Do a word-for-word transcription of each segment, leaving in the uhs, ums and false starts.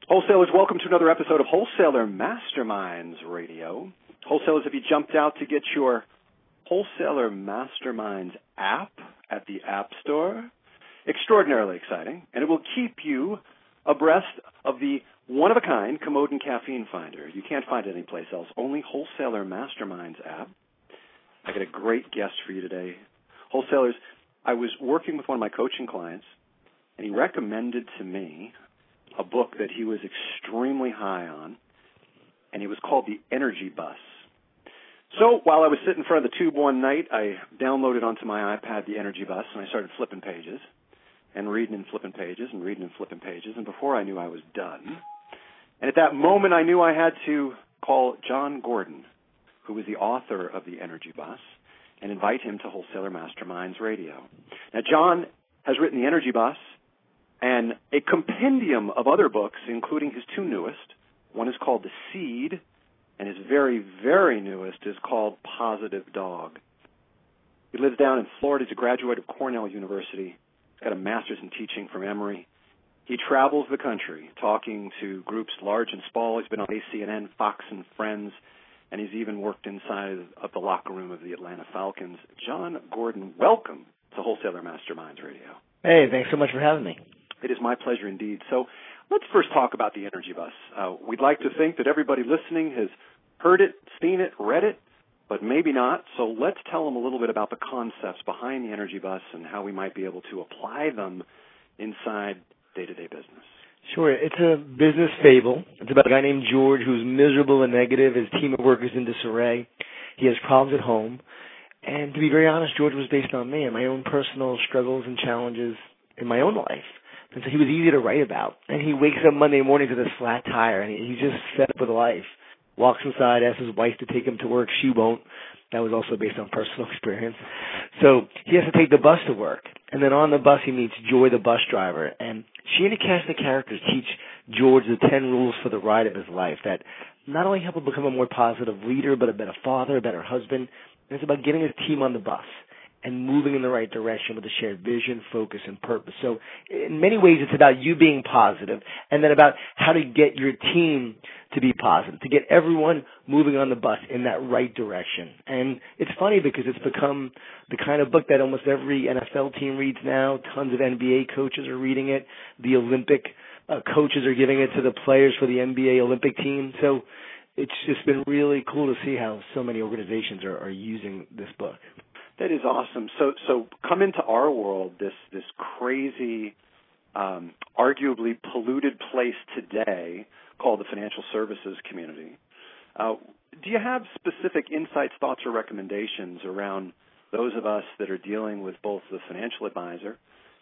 Wholesalers, welcome to another episode of Wholesaler Masterminds Radio. Wholesalers, have you jumped out to get your Wholesaler Masterminds app at the App Store? Extraordinarily exciting, and it will keep you abreast of the one-of-a-kind Commodin Caffeine Finder. You can't find it anyplace else, only Wholesaler Masterminds app. I got a great guest for you today. Wholesalers, I was working with one of my coaching clients, and he recommended to me a book that he was extremely high on, and it was called The Energy Bus. So while I was sitting in front of the tube one night, I downloaded onto my iPad The Energy Bus, and I started flipping pages and reading and flipping pages and reading and flipping pages, and before I knew I was done. And at that moment, I knew I had to call John Gordon, who was the author of The Energy Bus, and invite him to Wholesaler Masterminds Radio. Now, John has written The Energy Bus and a compendium of other books, including his two newest. One is called The Seed, and his very, very newest is called Positive Dog. He lives down in Florida. He's a graduate of Cornell University. He's got a master's in teaching from Emory. He travels the country talking to groups large and small. He's been on A C N N, Fox and Friends, and he's even worked inside of the locker room of the Atlanta Falcons. John Gordon, welcome to Wholesaler Masterminds Radio. Hey, thanks so much for having me. It is my pleasure indeed. So let's first talk about the Energy Bus. Uh, we'd like to think that everybody listening has heard it, seen it, read it, but maybe not. So let's tell them a little bit about the concepts behind the Energy Bus and how we might be able to apply them inside day-to-day business. Sure. It's a business fable. It's about a guy named George who's miserable and negative. His team of workers in disarray. He has problems at home. And to be very honest, George was based on me and my own personal struggles and challenges in my own life. And so he was easy to write about. And he wakes up Monday morning with a flat tire, and he's just fed up with life. Walks inside, asks his wife to take him to work. She won't. That was also based on personal experience. So he has to take the bus to work. And then on the bus, he meets Joy, the bus driver. And she and the cast of characters teach George the ten rules for the ride of his life that not only help him become a more positive leader, but a better father, a better husband. And it's about getting his team on the bus and moving in the right direction with a shared vision, focus, and purpose. So in many ways, it's about you being positive, and then about how to get your team to be positive, to get everyone moving on the bus in that right direction. And it's funny because it's become the kind of book that almost every N F L team reads now. Tons of N B A coaches are reading it. The Olympic uh, coaches are giving it to the players for the N B A Olympic team. So it's just been really cool to see how so many organizations are, are using this book. That is awesome. So, so come into our world, this this crazy, um, arguably polluted place today called the financial services community. Uh, do you have specific insights, thoughts, or recommendations around those of us that are dealing with both the financial advisor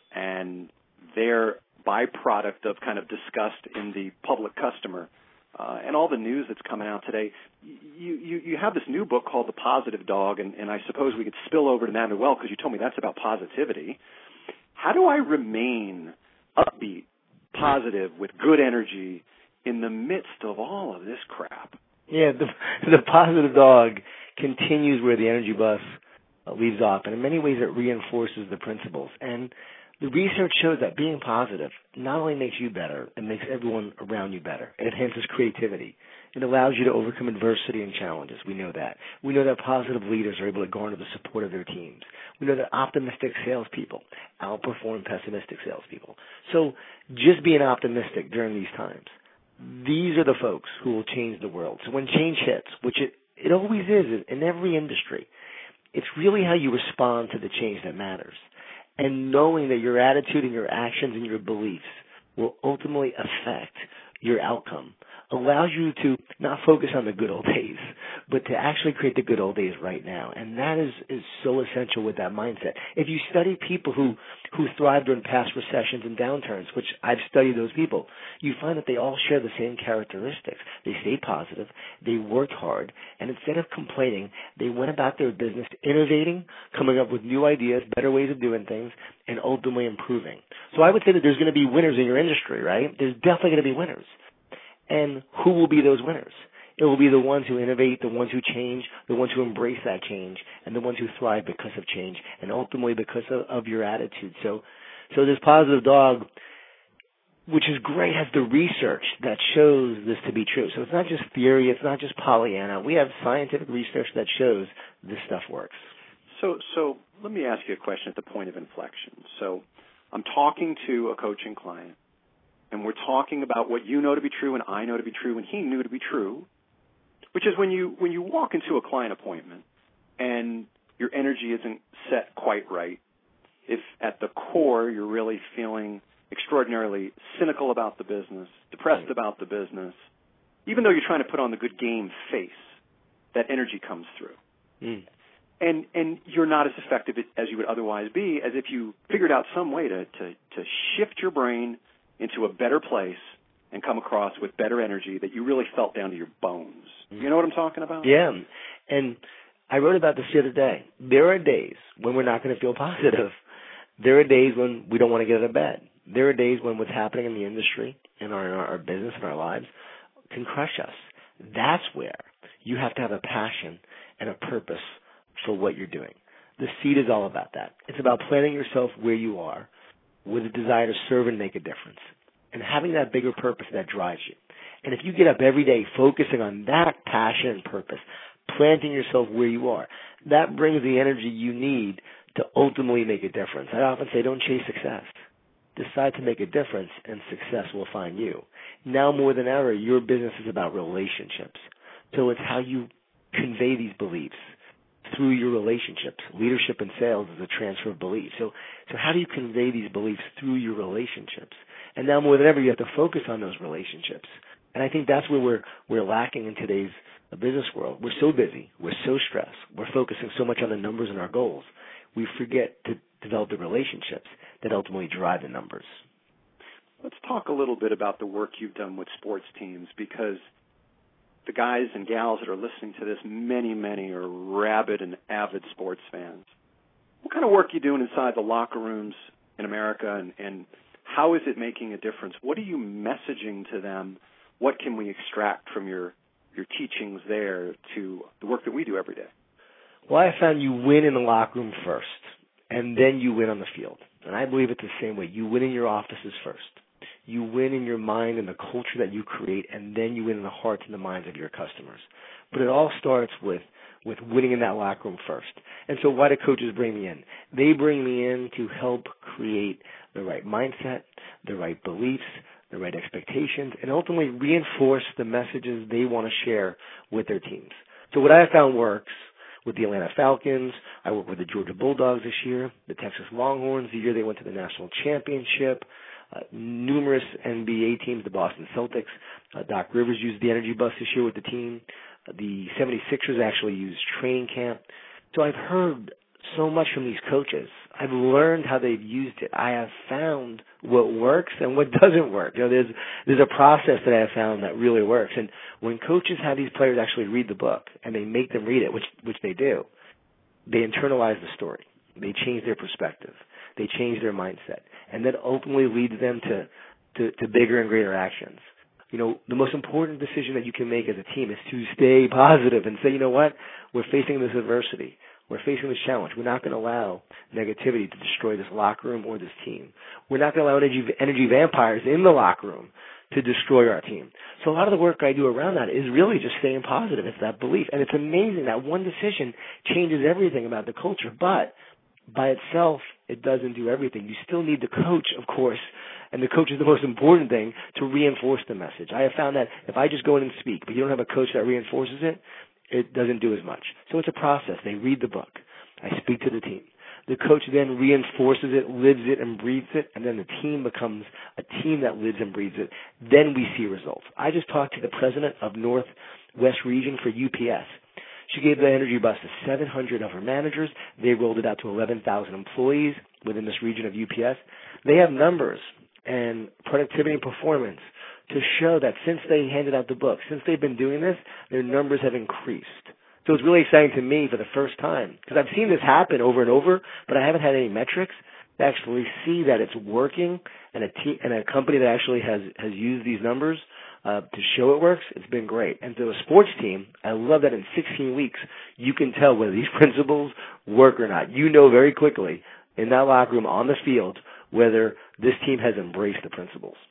and their byproduct of kind of disgust in the public customer? Uh, and all the news that's coming out today, you, you, you have this new book called The Positive Dog, and, and I suppose we could spill over to that as well because you told me that's about positivity. How do I remain upbeat, positive, with good energy in the midst of all of this crap? Yeah, the, the Positive Dog continues where the Energy Bus uh, leaves off, and in many ways it reinforces the principles. And the research shows that being positive not only makes you better, it makes everyone around you better. It enhances creativity. It allows you to overcome adversity and challenges. We know that. We know that positive leaders are able to garner the support of their teams. We know that optimistic salespeople outperform pessimistic salespeople. So just being optimistic during these times, these are the folks who will change the world. So when change hits, which it, it always is in every industry, it's really how you respond to the change that matters. And knowing that your attitude and your actions and your beliefs will ultimately affect your outcome allows you to not focus on the good old days, but to actually create the good old days right now. And that is, is so essential with that mindset. If you study people who, who thrive during past recessions and downturns, which I've studied those people, you find that they all share the same characteristics. They stayed positive, they worked hard, and instead of complaining, they went about their business innovating, coming up with new ideas, better ways of doing things, and ultimately improving. So I would say that there's going to be winners in your industry, right? There's definitely going to be winners. And who will be those winners? It will be the ones who innovate, the ones who change, the ones who embrace that change, and the ones who thrive because of change, and ultimately because of, of your attitude. So, so this Positive Dog which is great, has the research that shows this to be true. So it's not just theory, it's not just Pollyanna. We have scientific research that shows this stuff works. So, so let me ask you a question at the point of inflection. So I'm talking to a coaching client, and we're talking about what you know to be true and I know to be true and he knew to be true, which is when you when you walk into a client appointment and your energy isn't set quite right, if at the core you're really feeling extraordinarily cynical about the business, depressed about the business, even though you're trying to put on the good game face, that energy comes through. Mm. And and you're not as effective as you would otherwise be as if you figured out some way to, to, to shift your brain into a better place and come across with better energy that you really felt down to your bones. You know what I'm talking about? Yeah. And I wrote about this the other day. There are days when we're not going to feel positive. There are days when we don't want to get out of bed. There are days when what's happening in the industry, in our, in our business, in our lives, can crush us. That's where you have to have a passion and a purpose for what you're doing. The seed is all about that. It's about planting yourself where you are with a desire to serve and make a difference and having that bigger purpose that drives you. And if you get up every day focusing on that passion and purpose, planting yourself where you are, that brings the energy you need to ultimately make a difference. I often say don't chase success. Decide to make a difference, and success will find you. Now more than ever, your business is about relationships. So it's how you convey these beliefs through your relationships. Leadership and sales is a transfer of beliefs. So, so how do you convey these beliefs through your relationships? And now more than ever, you have to focus on those relationships. And I think that's where we're we're lacking in today's business world. We're so busy. We're so stressed. We're focusing so much on the numbers and our goals. We forget to develop the relationships that ultimately drive the numbers. Let's talk a little bit about the work you've done with sports teams, because the guys and gals that are listening to this, many, many are rabid and avid sports fans. What kind of work are you doing inside the locker rooms in America, and, and how is it making a difference? What are you messaging to them? What can we extract from your, your teachings there to the work that we do every day? Well, I found you win in the locker room first, and then you win on the field. And I believe it's the same way. You win in your offices first. You win in your mind and the culture that you create, and then you win in the hearts and the minds of your customers. But it all starts with, with winning in that locker room first. And so why do coaches bring me in? They bring me in to help create the right mindset, the right beliefs, the right expectations, and ultimately reinforce the messages they want to share with their teams. So what I have found works with the Atlanta Falcons. I work with the Georgia Bulldogs this year, the Texas Longhorns, the year they went to the national championship, uh, numerous N B A teams, the Boston Celtics. Uh, Doc Rivers used the energy bus this year with the team. Uh, the seventy-sixers actually used training camp. So I've heard so much from these coaches. I've learned how they've used it. I have found what works and what doesn't work. You know, there's there's a process that I have found that really works. And when coaches have these players actually read the book and they make them read it, which which they do, they internalize the story. They change their perspective. They change their mindset. And that ultimately leads them to, to, to bigger and greater actions. You know, the most important decision that you can make as a team is to stay positive and say, you know what, we're facing this adversity. We're facing this challenge. We're not going to allow negativity to destroy this locker room or this team. We're not going to allow energy, energy vampires in the locker room to destroy our team. So a lot of the work I do around that is really just staying positive. It's that belief. And it's amazing that one decision changes everything about the culture. But by itself, it doesn't do everything. You still need the coach, of course, and the coach is the most important thing to reinforce the message. I have found that if I just go in and speak, but you don't have a coach that reinforces it, it doesn't do as much. So it's a process. They read the book. I speak to the team. The coach then reinforces it, lives it, and breathes it, and then the team becomes a team that lives and breathes it. Then we see results. I just talked to the president of Northwest Region for U P S. She gave the energy bus to seven hundred of her managers. They rolled it out to eleven thousand employees within this region of U P S. They have numbers and productivity and performance to show that since they handed out the book, since they've been doing this, their numbers have increased. So it's really exciting to me for the first time, because I've seen this happen over and over, but I haven't had any metrics to actually see that it's working, and a te- and a company that actually has, has used these numbers uh, to show it works. It's been great. And to a sports team, I love that in sixteen weeks, you can tell whether these principles work or not. You know very quickly in that locker room on the field whether this team has embraced the principles.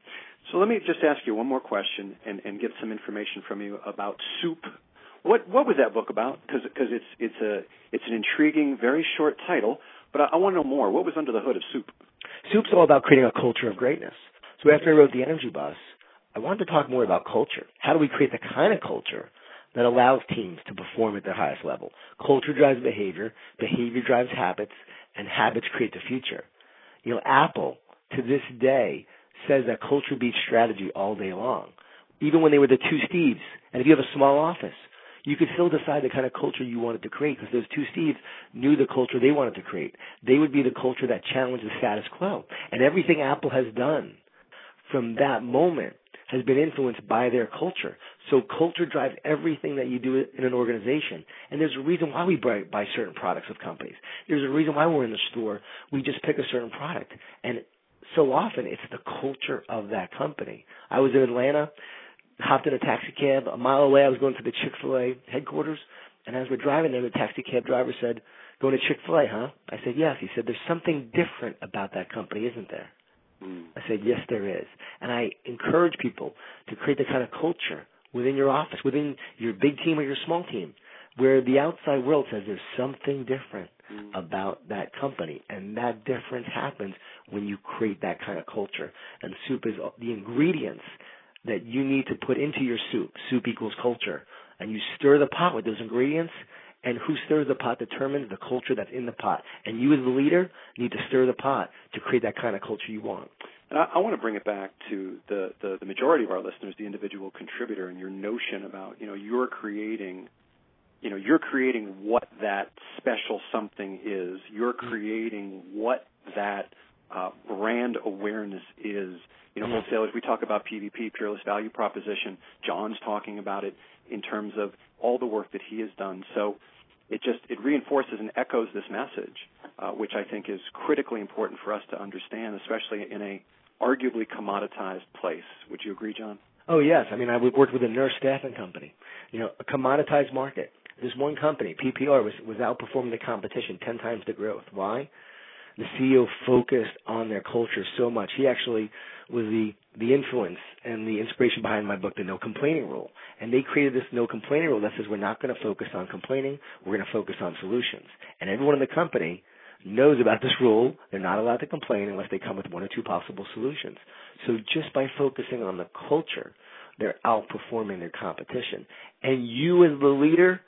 So let me just ask you one more question and, and get some information from you about Soup. What what was that book about? Because it's it's a it's an intriguing, very short title, but I, I want to know more. What was under the hood of Soup? Soup's all about creating a culture of greatness. So after I wrote The Energy Bus, I wanted to talk more about culture. How do we create the kind of culture that allows teams to perform at their highest level? Culture drives behavior, behavior drives habits, and habits create the future. You know, Apple, to this day, says that culture beats strategy all day long. Even when they were the two Steves, and if you have a small office, you could still decide the kind of culture you wanted to create because those two Steves knew the culture they wanted to create. They would be the culture that challenged the status quo. And everything Apple has done from that moment has been influenced by their culture. So culture drives everything that you do in an organization. And there's a reason why we buy, buy certain products of companies. There's a reason why we're in the store. We just pick a certain product. And so often it's the culture of that company. I was in Atlanta, hopped in a taxi cab. A mile away, I was going to the Chick-fil-A headquarters. And as we're driving there, the taxi cab driver said, "Going to Chick-fil-A, huh?" I said, "Yes." He said, "There's something different about that company, isn't there?" Mm. I said, "Yes, there is." And I encourage people to create the kind of culture within your office, within your big team or your small team, where the outside world says there's something different mm. about that company. And that difference happens when you create that kind of culture. And Soup is the ingredients that you need to put into your soup. Soup equals culture. And you stir the pot with those ingredients, and who stirs the pot determines the culture that's in the pot. And you as the leader need to stir the pot to create that kind of culture you want. And I, I want to bring it back to the, the, the majority of our listeners, the individual contributor, and your notion about, you know, you're creating, you know, you're creating what that special something is. You're creating what that uh, brand awareness is. You know, wholesalers, we talk about P V P, Peerless Value Proposition. John's talking about it in terms of all the work that he has done. So it just, it reinforces and echoes this message, uh, which I think is critically important for us to understand, especially in a arguably commoditized place. Would you agree, John? Oh, yes. I mean, I worked with a nurse staffing company. You know, a commoditized market. This one company, P P R, was, was outperforming the competition ten times the growth. Why? The C E O focused on their culture so much. He actually was the, the influence and the inspiration behind my book, The No Complaining Rule. And they created this no complaining rule that says we're not going to focus on complaining, we're going to focus on solutions. And everyone in the company knows about this rule. They're not allowed to complain unless they come with one or two possible solutions. So just by focusing on the culture, they're outperforming their competition. And you as the leader,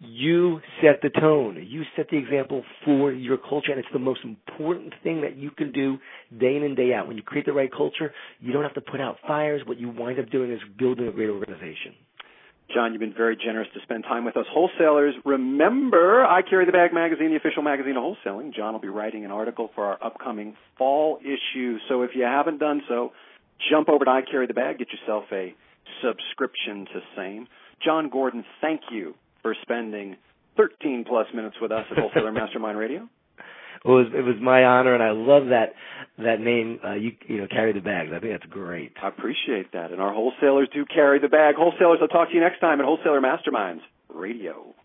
you set the tone. You set the example for your culture, and it's the most important thing that you can do day in and day out. When you create the right culture, you don't have to put out fires. What you wind up doing is building a great organization. John, you've been very generous to spend time with us. Wholesalers, remember, I Carry the Bag magazine, the official magazine of wholesaling. John will be writing an article for our upcoming fall issue. So if you haven't done so, jump over to I Carry the Bag, get yourself a subscription to same. John Gordon, thank you for spending thirteen plus minutes with us at Wholesaler Mastermind Radio. It was, it was my honor, and I love that that name, uh, you, you know, Carry the Bags. I think that's great. I appreciate that. And our wholesalers do carry the bag. Wholesalers, I'll talk to you next time at Wholesaler Masterminds Radio.